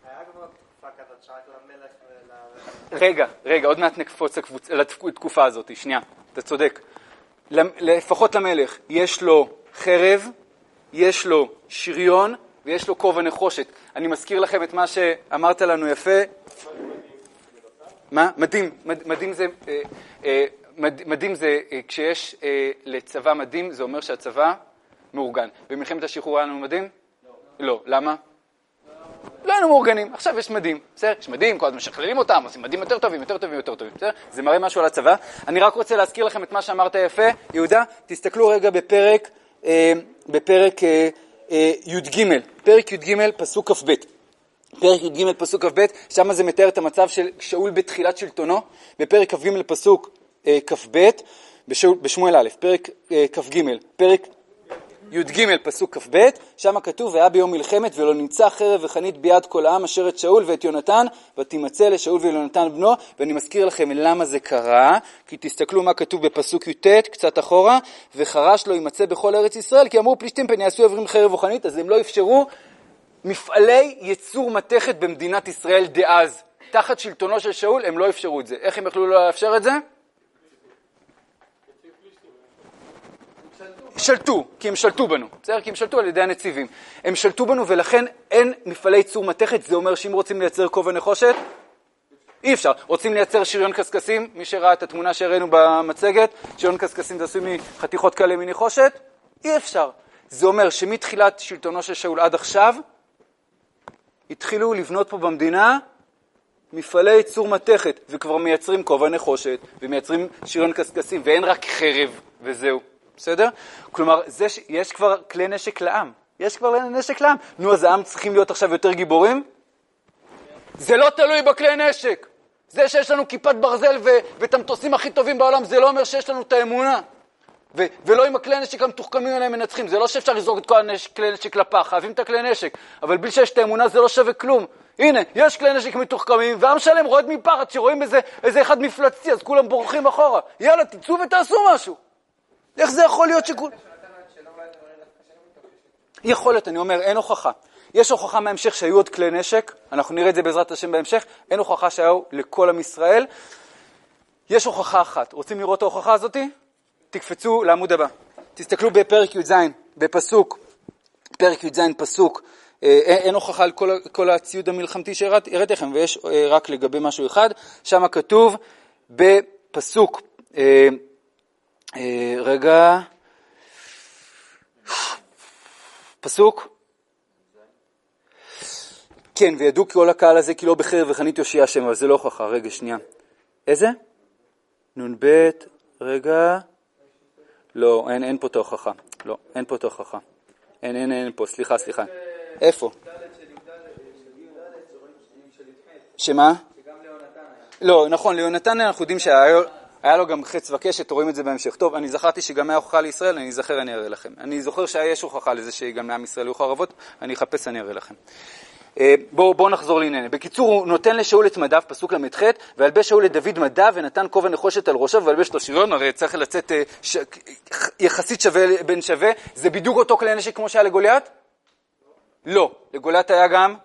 רגע, רגע, עוד מעט נקפוץ לתקופה הזאת, שנייה, אתה צודק. לפחות למלך, יש לו חרב, יש לו שריון, ויש לו כובע נחושת. אני מזכיר לכם את מה שאמרת לנו יפה. מה? מדהים, מדהים זה, מדהים זה, כשיש לצבא מדהים, זה אומר שהצבא מאורגן. במלחמת השחרור היה לנו מדהים? לא. למה? לא היינו מאורגנים, עכשיו יש מדים, בסדר? יש מדים, כל הזמן משכללים אותם, עושים מדים יותר טובים, יותר טובים, יותר טובים, בסדר? זה מראה משהו על הצבא. אני רק רוצה להזכיר לכם את מה שאמרת יפה, יהודה, תסתכלו רגע בפרק, אה, בפרק אה, אה, י"ג, פרק י"ג פסוק כ"ב. פרק י"ג פסוק כ"ב, שם זה מתאר את המצב של שאול בתחילת שלטונו, בפרק כ"ג פסוק אה, כ"ב, בשמואל א', פרק אה, כ"ג, פרק י"ג פסוק כ"ב, שם כתוב, והיה ביום מלחמת ולא נמצא חרב וחנית ביד כל העם אשר את שאול ואת יונתן, ותימצא לשאול ויונתן בנו. ואני מזכיר לכם למה זה קרה, כי תסתכלו מה כתוב בפסוק י"ט, קצת אחורה, וחרש לא יימצא בכל ארץ ישראל, כי אמרו פלישתים פן יעשו עברים חרב וחנית, אז הם לא אפשרו מפעלי ייצור מתכת במדינת ישראל דאז. תחת שלטונו של שאול הם לא אפשרו את זה. איך הם יכלו לא לאפשר את זה? שלטו, כי הם שלטו בנו, בסדר? כי הם שלטו על ידי הנציבים. הם שלטו בנו ולכן אין מפעלי ייצור מתכת, זה אומר שאם רוצים לייצר כובע נחושת, אי אפשר. רוצים לייצר שריון קסקסים, מי שראה את התמונה שהראינו במצגת, שריון קסקסים זה עשוי מחתיכות כאלה מנחושת, אי אפשר. זה אומר שמתחילת שלטונו של שאול עד עכשיו, התחילו לבנות פה במדינה מפעלי ייצור מתכת, וכבר מייצרים כובע נחושת, ומייצרים שריון קסקסים, ואין רק חרב וזהו. בסדר? כלומר, זה ש... יש כבר כלי נשק לעם. יש כבר נשק לעם. נו, אז העם צריכים להיות עכשיו יותר גיבורים? זה לא תלוי בכלי נשק. זה שיש לנו כיפת ברזל ו... ואת המטוסים הכי טובים בעולם, זה לא אומר שיש לנו את האמונה. ו... ולא עם הכלי נשק המתוחכמים עליהם מנצחים. זה לא שאפשר לזרוק את כל הכלי נשק לפח. חייבים את הכלי נשק. אבל בלי שיש את האמונה זה לא שווה כלום. הנה, יש כלי נשק מתוחכמים, והעם שלהם רועד מפחד, שרואים איזה, איזה אחד מפלצתי, אז כולם בורחים אחורה. יאללה, תצאו ותעשו משהו. איך זה יכול להיות שכול... יכול להיות, אני אומר, אין הוכחה. יש הוכחה מההמשך שהיו עוד כלי נשק, אנחנו נראה את זה בעזרת השם בהמשך, אין הוכחה שהיו לכל עם ישראל. יש הוכחה אחת. רוצים לראות את ההוכחה הזאת? תקפצו לעמוד הבא. תסתכלו בפרק י"ז, בפסוק, פרק י"ז פסוק, אין הוכחה על כל, כל הציוד המלחמתי שהראיתי לכם, ויש רק לגבי משהו אחד. שם כתוב בפסוק, אה, אה, רגע, פסוק, כן, וידעו כל הקהל הזה כי לא בחרב וחנית יושיע השם, אבל זה לא הוכחה, רגע, שנייה. איזה? נון בית, רגע, לא, אין, אין פה את ההוכחה, לא, אין פה את ההוכחה. אין, אין, אין פה, סליחה, סליחה. איפה? שמה? לא, נכון, ליונתן אנחנו יודעים שהיה לו גם חץ וקשת, רואים את זה בהמשך. טוב, אני זכרתי שגם היה הוכחה לישראל, אני זכר, אני אראה לכם. אני זוכר שיש הוכחה לזה שגם לעם ישראל היו חרבות, אני אחפש, אני אראה לכם. בואו בוא נחזור לעניין. בקיצור, הוא נותן לשאול את מדיו, פסוק למד ח', והלבש שאול לדוד מדיו, ונתן כובע נחושת על ראשיו, והלבש לו שריון, הרי צריך לצאת ש... יחסית שווה בין שווה. זה בדיוק אותו כלי נשק כמו שהיה לגוליית? לא. לגוליית היה גם?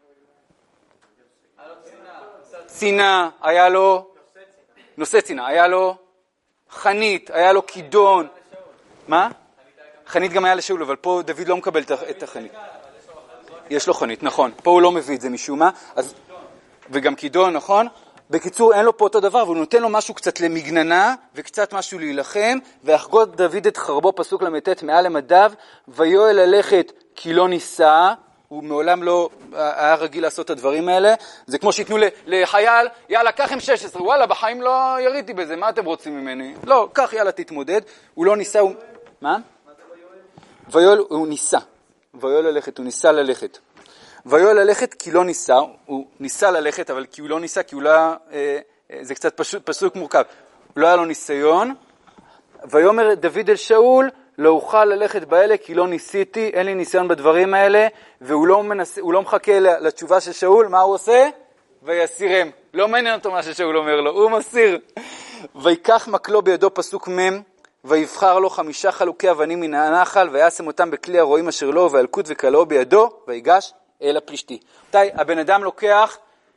צינה, היה לו? נושא צינה, היה לו? חנית, היה לו כידון. מה? חנית גם היה לשאול, אבל פה דוד לא מקבל את החנית. יש לו חנית, נכון. פה הוא לא מביא את זה משום מה. אז... וגם כידון, נכון? בקיצור, אין לו פה אותו דבר, והוא נותן לו משהו קצת למגננה, וקצת משהו להילחם, והחגוד דוד את חרבו, פסוק למתת, מעל למדיו, ויואל ללכת כי לא ניסה, הוא מעולם לא היה רגיל לעשות את הדברים האלה, זה כמו שיתנו לחייל, יאללה, קח עם שש עשרה, וואלה, בחיים לא יריתי בזה, מה אתם רוצים ממני? לא, קח, יאללה, תתמודד, הוא לא ניסה, הוא... מה? ויואל, הוא ניסה, ויואל ללכת, הוא ניסה ללכת. ויואל ללכת כי לא ניסה, הוא ניסה ללכת, אבל כי הוא לא ניסה, כי הוא לא, אה, זה קצת פשוט, פסוק מורכב, הוא לא היה לו ניסיון, ויאמר דוד אל שאול, לא אוכל ללכת באלה כי לא ניסיתי, אין לי ניסיון בדברים האלה, והוא לא, מנס, הוא לא מחכה לתשובה של שאול, מה הוא עושה? ויסירם. לא מעניין אותו מה ששאול אומר לו, הוא מסיר. ויקח מקלו בידו, פסוק מם, ויבחר לו חמישה חלוקי אבנים מן הנחל, וישם אותם בכלי הרועים אשר לו, ואלקוט וקלעו בידו, ויגש אל הפלישתי. מתי? הבן אדם לוקח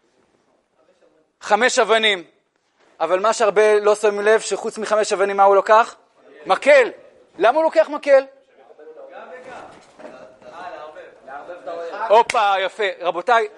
חמש אבנים, אבל מה שהרבה לא שמים לב, שחוץ מחמש אבנים מה הוא לוקח? מקל. למה הוא לוקח מקל? הופה, יפה. רבותיי,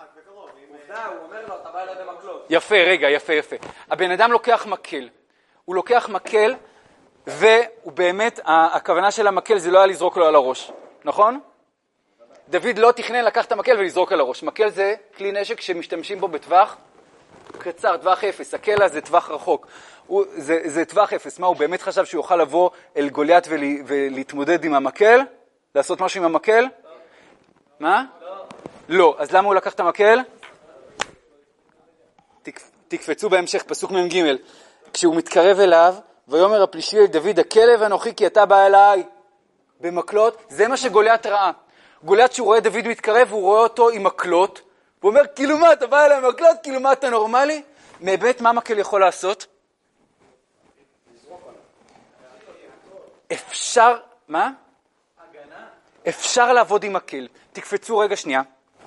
יפה, רגע, יפה, יפה. הבן אדם לוקח מקל. הוא לוקח מקל, והוא באמת, הכוונה של המקל זה לא היה לזרוק לו על הראש. נכון? דוד לא תכנן לקח את המקל ולזרוק על הראש. מקל זה כלי נשק שמשתמשים בו בטווח קצר, טווח אפס. הקלע זה טווח רחוק. הוא, זה, זה טווח אפס. מה, הוא באמת חשב שהוא יוכל לבוא אל גוליית ולה, ולהתמודד עם המקל? לעשות משהו עם המקל? לא. מה? לא. לא. אז למה הוא לקח את המקל? תק, תקפצו בהמשך, פסוק מ"ג. כשהוא מתקרב אליו, ויאמר הפלישי אל דוד, הכלב אנוכי כי אתה בא אליי במקלות. זה מה שגוליית ראה. גוליית שהוא רואה דוד מתקרב, הוא רואה אותו עם מקלות, הוא אומר, כאילו מה, אתה בא אליי עם מקלות? כאילו מה, אתה נורמלי? מבית, מה מקל יכול לעשות? אפשר, מה? אפשר לעבוד עם מקל. תקפצו רגע שנייה.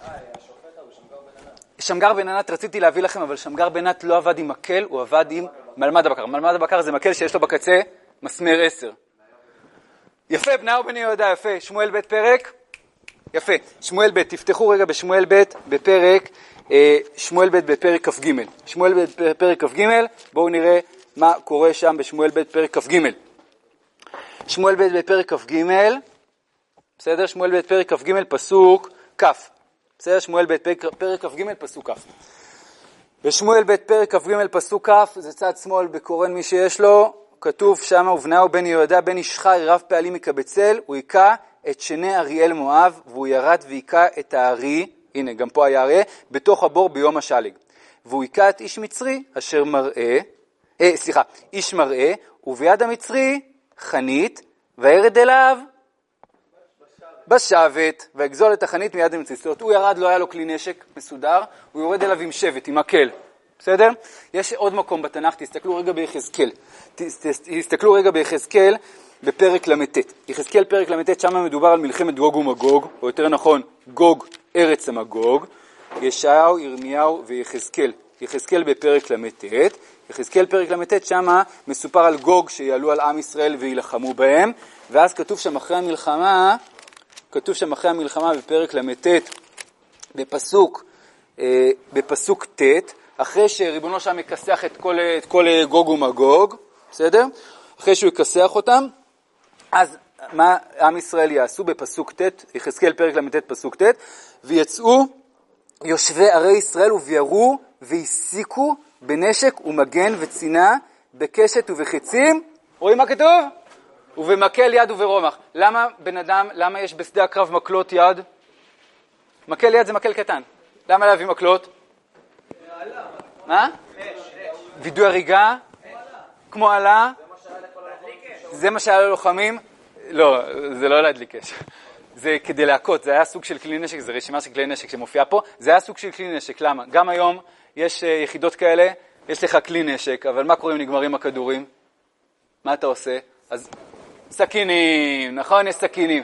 שמגר בן ענת רציתי להביא לכם, אבל שמגר בן ענת לא עבד עם מקל, הוא עבד עם מלמד הבקר. מלמד הבקר זה מקל שיש לו בקצה מסמר עשר. יפה, בנאו בני יהודה, יפה. שמואל בית פרק. יפה. שמואל בית, תפתחו רגע בשמואל בית בפרק, אה, שמואל בית בפרק כ"ג. שמואל בית בפרק כ"ג, בואו נראה מה קורה שם בשמואל בית פרק כ"ג. שמואל בית בפרק כ"ג, בסדר? שמואל בית פרק כ"ג פסוק כ'. בסדר? שמואל בית פרק כ"ג פסוק כ'. בשמואל בית פרק כ"ג פסוק כ', זה צד שמאל בקורן מי שיש לו, כתוב שם, ובנאו בן יהודה בן ישחי רב פעלים מקבצל, הוא היכה את שני אריאל מואב, והוא ירד והיכה את הארי, הנה גם פה היה אריה, בתוך הבור ביום השלג. והוא היכה את איש מצרי אשר מראה, אה, סליחה, איש מראה, וביד המצרי חנית, וירד אליו בשבת, והגזול את החנית מיד המצרי. זאת אומרת, הוא ירד, לא היה לו כלי נשק מסודר, הוא יורד אליו עם שבט, עם מקל. בסדר? יש עוד מקום בתנ"ך, תסתכלו רגע ביחזקאל. תסתכלו רגע ביחזקאל, בפרק למ"ט. יחזקאל פרק למ"ט, שם מדובר על מלחמת גוג ומגוג, או יותר נכון, גוג ארץ המגוג, ישעיהו, ירמיהו ויחזקאל. יחזקאל בפרק למ"ט, יחזקאל פרק למ"ט, שם מסופר על גוג שיעלו על עם ישראל וילחמו בהם, ואז כתוב שם אחרי המלחמה, כתוב שם אחרי המלחמה בפרק למ"ט, בפסוק, אה, בפסוק ט', אחרי שריבונו שם יקסח את כל, את כל גוג ומגוג, בסדר? אחרי שהוא יקסח אותם, אז מה עם ישראל יעשו בפסוק ט', יחזקאל פרק למ"ט פסוק ט', ויצאו יושבי ערי ישראל ובירו והסיקו בנשק ומגן וצינה, בקשת ובחצים, רואים מה כתוב? ובמקל יד וברומח. למה בן אדם, למה יש בשדה הקרב מקלות יד? מקל יד זה מקל קטן. למה להביא מקלות? מה? וידוי הריגה? כמו עלה? זה מה שהיה ללוחמים? לא, זה לא להדליק אש. זה כדי להכות, זה היה סוג של כלי נשק, זה רשימה של כלי נשק שמופיעה פה, זה היה סוג של כלי נשק, למה? גם היום יש יחידות כאלה, יש לך כלי נשק, אבל מה קורה אם נגמרים הכדורים? מה אתה עושה? אז סכינים, נכון? יש סכינים.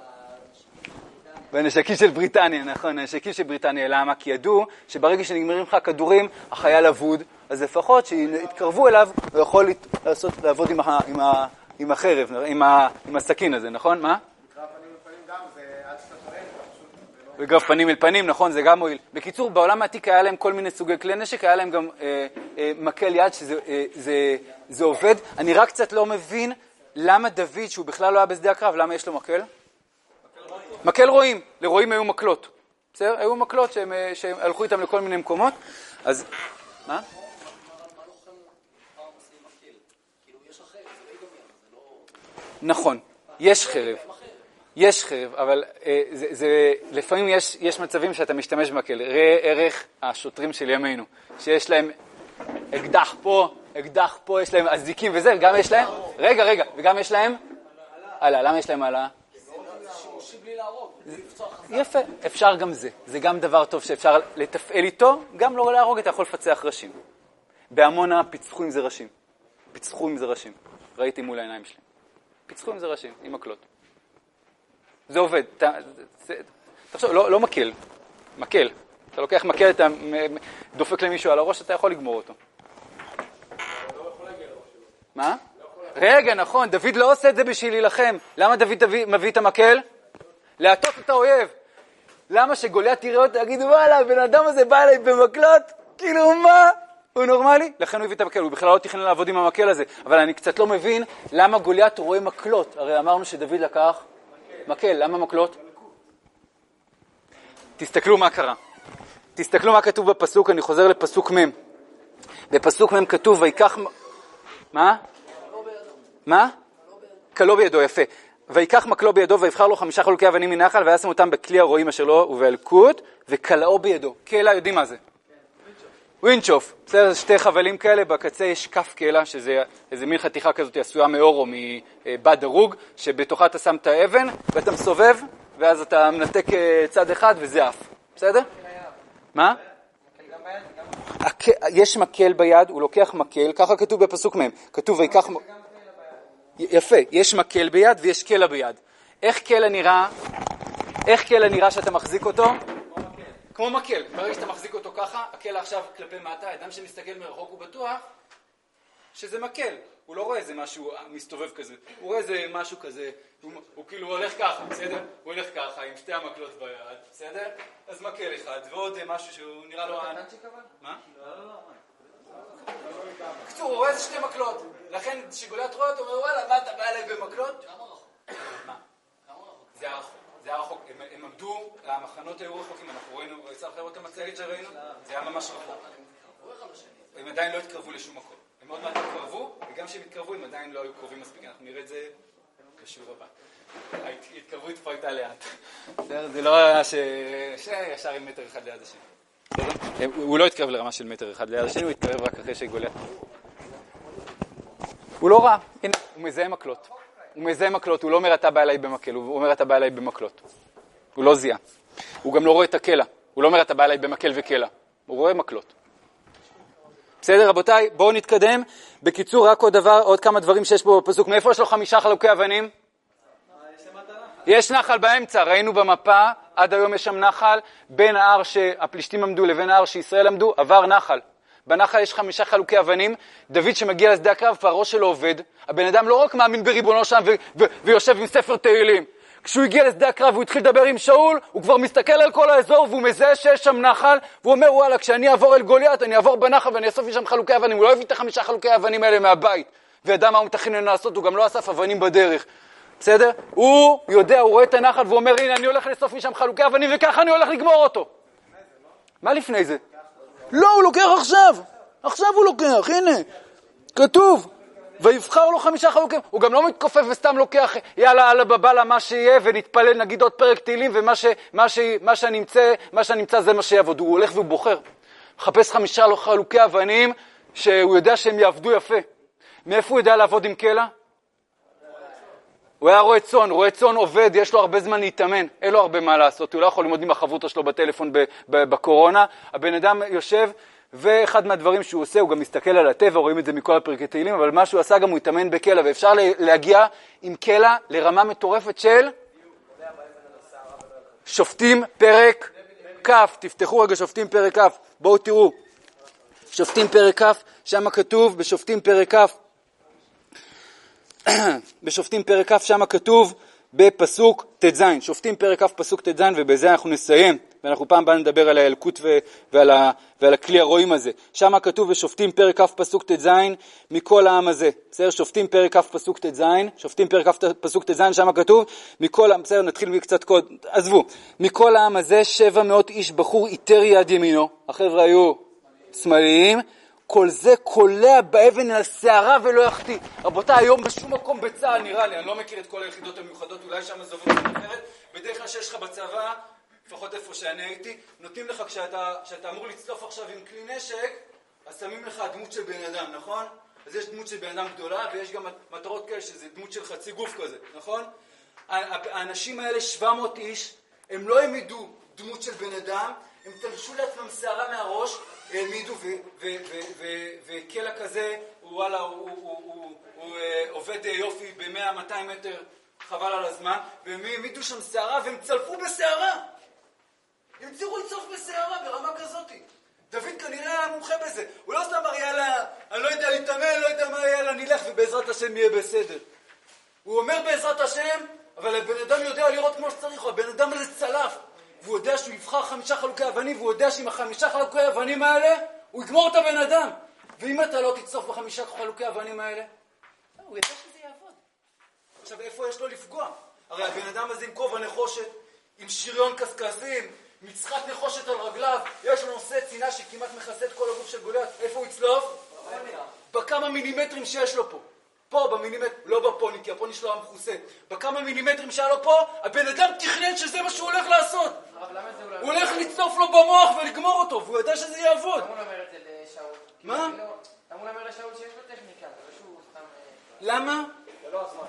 בנשקים של בריטניה, נכון, הנשקים של בריטניה, למה? כי ידעו שברגע שנגמרים לך הכדורים, החייל אבוד, אז לפחות שיתקרבו אליו, הוא יכול לעשות, לעבוד עם, ה, עם, ה, עם החרב, עם, ה, עם הסכין הזה, נכון? מה? גרף פנים אל פנים גם, זה עד שאתה חרב, פשוט... וגרף פנים אל פנים, נכון, זה גם מועיל. בקיצור, בעולם העתיק היה להם כל מיני סוגי כלי נשק, היה להם גם אה, אה, מקל יד, שזה אה, זה, זה עובד. אני רק קצת לא מבין למה דוד, שהוא בכלל לא היה בשדה הקרב, למה יש לו מקל? מקל רועים, לרועים היו מקלות, בסדר? היו מקלות שהם, שהם הלכו איתם לכל מיני מקומות, אז, מה? נכון, יש חרב, יש חרב, אבל אה, זה, זה, לפעמים יש, יש מצבים שאתה משתמש במקל, ראה ערך השוטרים של ימינו, שיש להם אקדח פה, אקדח פה, יש להם אזיקים וזה, גם יש להם, רגע, רגע, וגם יש להם, עלה, למה יש להם עלה? יפה, אפשר גם זה. זה גם דבר טוב שאפשר לתפעל איתו, גם לא להרוג, אתה יכול לפצח ראשים. בעמונה פיצחו עם זה ראשים. פיצחו עם זה ראשים. ראיתי מול העיניים שלי. פיצחו עם זה ראשים, עם מקלות. זה עובד. אתה, זה, תחשוב, לא, לא מקל. מקל. אתה לוקח מקל, אתה דופק למישהו על הראש, אתה יכול לגמור אותו. מה? רגע, נכון, דוד לא עושה את זה בשביל להילחם. למה דוד מביא את המקל? להטות את האויב. למה שגוליית תראה אותה, יגידו, וואלה, הבן אדם הזה בא אליי במקלות, כאילו מה? הוא נורמלי? לכן הוא הביא את המקל, הוא בכלל לא תכנן לעבוד עם המקל הזה. אבל אני קצת לא מבין למה גוליית רואה מקלות. הרי אמרנו שדוד לקח מקל, למה מקלות? תסתכלו מה קרה. תסתכלו מה כתוב בפסוק, אני חוזר לפסוק מ'. בפסוק מ' כתוב, ויקח... מה? מה? קלו בידו, יפה. ויקח מקלו בידו ויבחר לו חמישה חלוקי אבנים מנחל וישם אותם בכלי הרועים אשר לו ובאלקוט וקלעו בידו. קלע, יודעים מה זה? ווינצ'וף. בסדר, שתי חבלים כאלה, בקצה יש כף קלע, שזה איזה מין חתיכה כזאת עשויה מאור או מבד דרוג, שבתוכה אתה שם את האבן ואתה מסובב, ואז אתה מנתק צד אחד וזה אף. בסדר? מה? יש מקל ביד, הוא לוקח מקל, ככה כתוב בפסוק מהם. כתוב ויקח... יפה, יש מקל ביד ויש קלע ביד. איך קלע נראה? איך קלע נראה שאתה מחזיק אותו? כמו מקל. כמו מקל. ברגע שאתה מחזיק אותו ככה, הקלע עכשיו כלפי מטה, אדם שמסתכל מרחוק הוא בטוח שזה מקל. הוא לא רואה איזה משהו מסתובב כזה. הוא רואה איזה משהו כזה, הוא, הוא כאילו הולך ככה, בסדר? הוא הולך ככה עם שתי המקלות ביד, בסדר? אז מקל אחד, ועוד משהו שהוא נראה לו... מה? לא, לא, לא. קצור, הוא רואה איזה שתי מקלות. לכן שגוליית רואה אותו, הוא אומר, וואלה, מה אתה בא אליי במקלות? כמה רחוק? מה? כמה רחוק? זה היה רחוק. זה היה רחוק. הם, הם עמדו, המחנות היו רחוקים, אנחנו ראינו, צריך לראות את המצגת שראינו, זה היה ממש רחוק. הם עדיין לא התקרבו לשום מקום. הם מאוד מעט התקרבו, וגם כשהם התקרבו, הם עדיין לא היו קרובים מספיק. אנחנו נראה את זה בשיעור הבא. ההתקרבות פה הייתה לאט. זה לא היה שישר עם מטר אחד ליד השני. הוא לא התקרב לרמה של מטר אחד ליד השני, הוא התקרב רק אחרי שגוליית. הוא לא רע, הנה, הוא מזהה מקלות. הוא מזהה מקלות, הוא לא אומר אתה בא אליי במקל, הוא אומר אתה בא אליי במקלות. הוא לא זיהה. הוא גם לא רואה את הקלע, הוא לא אומר אתה בא אליי במקל וקלע. הוא רואה מקלות. בסדר, רבותיי, בואו נתקדם. בקיצור, רק עוד דבר, עוד כמה דברים שיש פה בפסוק. מאיפה יש לו חמישה חלוקי אבנים? יש נחל באמצע, ראינו במפה, עד היום יש שם נחל, בין ההר שהפלישתים עמדו לבין ההר שישראל עמדו, עבר נחל. בנחל יש חמישה חלוקי אבנים, דוד שמגיע לשדה הקרב, והראש שלו עובד. הבן אדם לא רק מאמין בריבונו שם ו- ו- ויושב עם ספר תהילים. כשהוא הגיע לשדה הקרב והוא התחיל לדבר עם שאול, הוא כבר מסתכל על כל האזור והוא מזהה שיש שם נחל, והוא אומר, וואלה, כשאני אעבור אל גוליית, אני אעבור בנחל ואני אסוף משם חלוקי אבנים. הוא לא הביא את החמישה חלוקי האבנים האלה מהבית, וידע מה הוא מתכנן לעשות, הוא גם לא אסף אבנים בדרך. בסדר? הוא יודע, הוא רואה את הנחל והוא אומר, הנה, אני הולך לאסוף משם חלוקי אבנים וככה אני הולך לגמור אותו. מה לפני זה? לא, הוא לוקח עכשיו. עכשיו הוא לוקח, הנה. כתוב. ויבחר לו חמישה חלוקים. הוא גם לא מתכופף וסתם לוקח, יאללה, יאללה, בבאללה, מה שיהיה, ונתפלל, נגיד עוד פרק תהילים, ומה ש, מה ש, מה שנמצא, מה שנמצא זה מה שיעבוד. הוא הולך והוא בוחר. מחפש חמישה חלוקי אבנים, שהוא יודע שהם יעבדו יפה. מאיפה הוא יודע לעבוד עם קלע? הוא היה רואה צאן, רואה צאן עובד, יש לו הרבה זמן להתאמן, אין לו הרבה מה לעשות, הוא לא יכול ללמוד עם החברותא שלו בטלפון בקורונה, הבן אדם יושב, ואחד מהדברים שהוא עושה, הוא גם מסתכל על הטבע, רואים את זה מכל הפרקי תהילים, אבל מה שהוא עשה גם הוא התאמן בקלע, ואפשר להגיע עם קלע לרמה מטורפת של שופטים פרק כף, תפתחו רגע שופטים פרק כף, בואו תראו, שופטים פרק כף, שם כתוב בשופטים פרק כף, בשופטים פרק כף שם כתוב בפסוק תז, שופטים פרק כף פסוק תז, ובזה אנחנו נסיים, ואנחנו פעם באה נדבר על האלקות ו- ועל, ה- ועל הכלי הרואים הזה. שם כתוב בשופטים פרק כף פסוק תז, מכל העם הזה. בסדר, שופטים פרק כף פסוק תז, שופטים פרק כף פסוק תז, שם כתוב, מכל העם, בסדר, נתחיל קצת קוד, עזבו, מכל העם הזה שבע מאות איש בחור איתר יד ימינו, החבר'ה היו שמאליים, כל זה קולע באבן על שערה ולא יחטיא. רבותיי, היום בשום מקום בצה"ל נראה לי, אני לא מכיר את כל היחידות המיוחדות, אולי שם זה עובד אחרת, בדרך כלל שיש לך בצבא, לפחות איפה שאני הייתי, נותנים לך כשאתה, כשאתה אמור לצלוף עכשיו עם כלי נשק, אז שמים לך דמות של בן אדם, נכון? אז יש דמות של בן אדם גדולה, ויש גם מטרות כאלה שזה דמות של חצי גוף כזה, נכון? האנשים האלה, שבע מאות איש, הם לא העמידו דמות של בן אדם, הם תלשו לעצמם שערה מהראש, העמידו וקלע כזה, וואלה, הוא עובד יופי ב-מאה מאתיים מטר, חבל על הזמן, והם העמידו שם שערה והם צלפו בשערה. הם צריכו לצלוף בשערה ברמה כזאת. דוד כנראה היה מומחה בזה. הוא לא סתם אמר, יאללה, אני לא יודע להתאמן, לא יודע מה, יאללה, נלך ובעזרת השם יהיה בסדר. הוא אומר בעזרת השם, אבל הבן אדם יודע לראות כמו שצריך, הבן אדם הזה צלף. והוא יודע שהוא יבחר חמישה חלוקי אבנים, והוא יודע שעם החמישה חלוקי אבנים האלה, הוא יגמור את הבן אדם. ואם אתה לא תצטרף בחמישה חלוקי אבנים האלה, הוא ידע שזה יעבוד. עכשיו, איפה יש לו לפגוע? הרי הבן אדם הזה עם כובע נחושת, עם שריון קסקסים, מצחת נחושת על רגליו, יש לו נושא צינה שכמעט מכסה את כל הגוף של גוליית. איפה הוא יצלוף? בכמה מילימטרים שיש לו פה. פה במילימטר, לא בפוני, כי הפוני שלו המכוסה. בכמה מילימטרים שהיה לו פה, הבן אדם תכנן שזה מה שהוא הולך לעשות. הוא הולך לצטוף לו במוח ולגמור אותו, והוא ידע שזה יעבוד. למה הוא אומר את זה לשאול? מה? למה הוא אומר לשאול שיש לו טכניקה? למה? זה לא הזמן.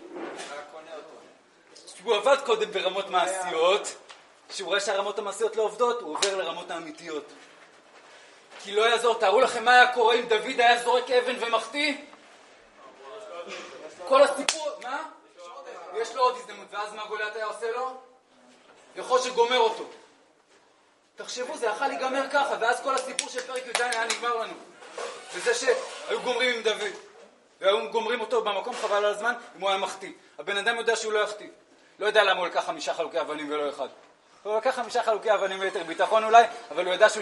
הוא עבד קודם ברמות מעשיות, כשהוא רואה שהרמות המעשיות לא עובדות, הוא עובר לרמות האמיתיות. כי לא יעזור, תארו לכם מה היה קורה אם דוד היה זורק אבן ומחטיא? כל הסיפור, מה? יש לו עוד הזדמנות, ואז מה גוליית היה עושה לו? יכול שגומר אותו. תחשבו, זה יכול להיגמר ככה, ואז כל הסיפור של פרק י"ז היה נגמר לנו. וזה שהיו גומרים עם דוד, והיו גומרים אותו במקום חבל על הזמן, אם הוא היה מחטיא. הבן אדם יודע שהוא לא יחטיא. לא יודע למה הוא לקח חמישה חלוקי אבנים ולא אחד. הוא לקח חמישה חלוקי אבנים ליתר ביטחון אולי, אבל הוא ידע שהוא